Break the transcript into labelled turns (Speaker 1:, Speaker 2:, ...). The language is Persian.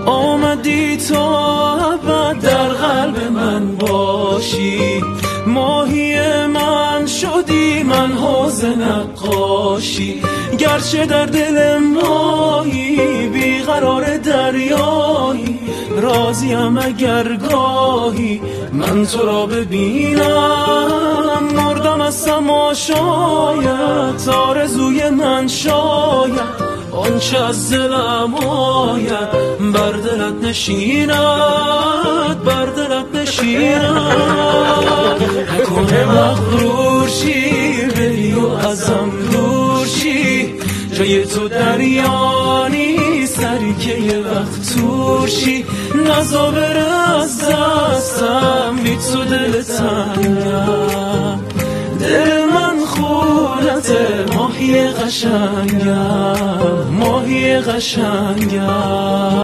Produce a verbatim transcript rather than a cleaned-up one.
Speaker 1: آمدی تا ابد در قلب من باشی، ماهی من شدی من حوض نقاشی. گرچه در دل مایی بیقرار دریایی، راضیم اگر گاهی من تو را ببینم. مردم از تماشایت، آرزوی من شاید آنچه از دلم آید بر دلت نشیند، بر دلت نشیند. نکنه مغرور شی بری و ازم دور شی، جای تو دریا نیست سری که یه وقت تور شی. نزا بره از دستم بی تو دل تنگم، دل من خونته ماهی قشنگم، ماهی قشنگم.